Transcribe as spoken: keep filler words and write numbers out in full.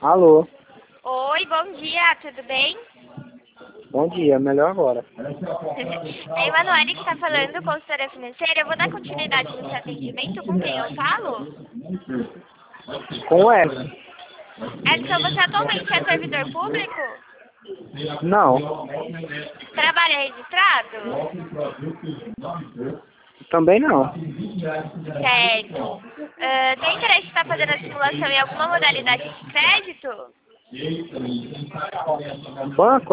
Alô, Oi, bom dia, tudo bem? bom dia, melhor agora. É a Emanuele que está falando, consultora financeira. Eu vou dar continuidade no seu atendimento. Com quem eu falo? Com é? Edson, você atualmente é servidor público? Não, Trabalha registrado? também não. Certo. Ah, tem interesse em estar fazendo a simulação em alguma modalidade de crédito? Banco?